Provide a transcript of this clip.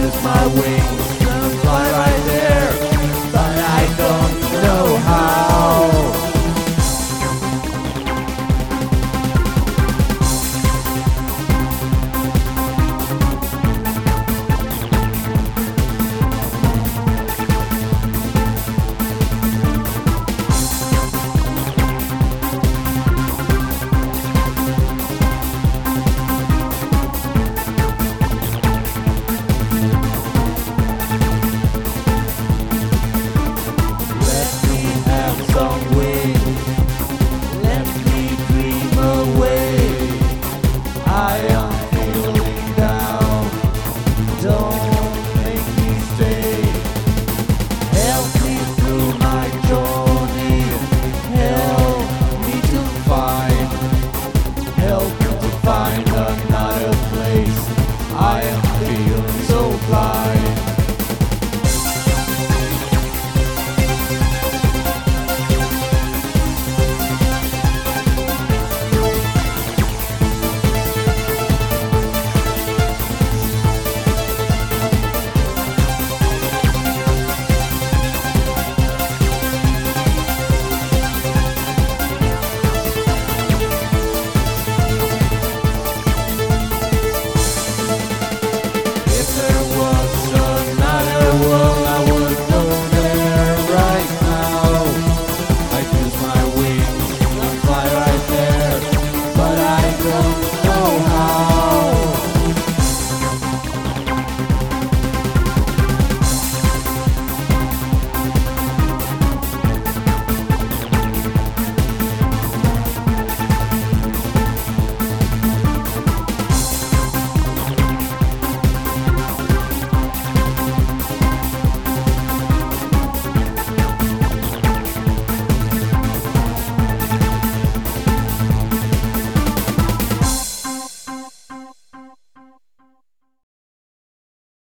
as my wings and fly right there, but I don't know how. I am feeling down, don't make me stay. Help me through my journey, help me to find another place. I am feeling so blind.